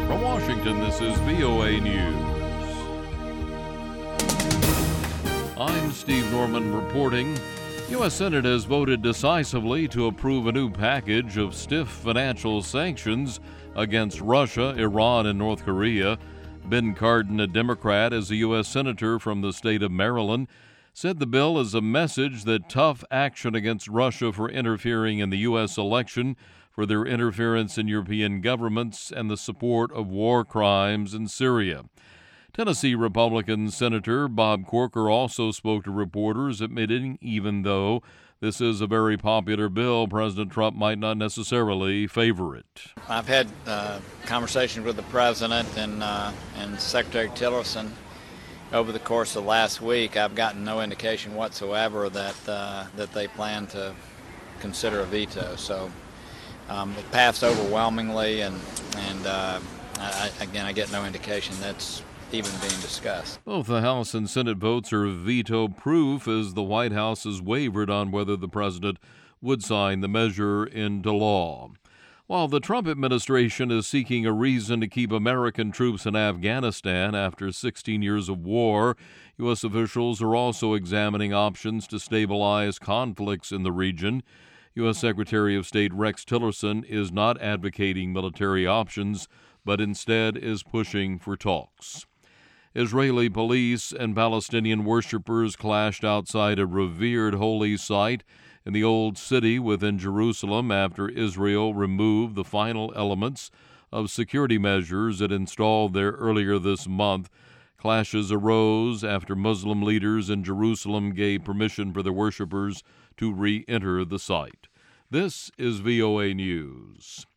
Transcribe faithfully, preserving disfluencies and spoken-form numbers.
From Washington, this is V O A News. I'm Steve Norman reporting. U S Senate has voted decisively to approve a new package of stiff financial sanctions against Russia, Iran, and North Korea. Ben Cardin, a Democrat, as a U S Senator from the state of Maryland, said the bill is a message that tough action against Russia for interfering in the U S election, for their interference in European governments, and the support of war crimes in Syria. Tennessee Republican Senator Bob Corker also spoke to reporters, admitting even though this is a very popular bill, President Trump might not necessarily favor it. I've had uh, conversations with the President and, uh, and Secretary Tillerson over the course of last week. I've gotten no indication whatsoever that, uh, that they plan to consider a veto. So um, it passed overwhelmingly, and, and uh, I, again, I get no indication that's even being discussed. Both the House and Senate votes are veto-proof, as the White House has wavered on whether the president would sign the measure into law. While the Trump administration is seeking a reason to keep American troops in Afghanistan after sixteen years of war, U S officials are also examining options to stabilize conflicts in the region. U S Secretary of State Rex Tillerson is not advocating military options, but instead is pushing for talks. Israeli police and Palestinian worshippers clashed outside a revered holy site in the Old City within Jerusalem after Israel removed the final elements of security measures it installed there earlier this month. Clashes arose after Muslim leaders in Jerusalem gave permission for the worshippers to re-enter the site. This is V O A News.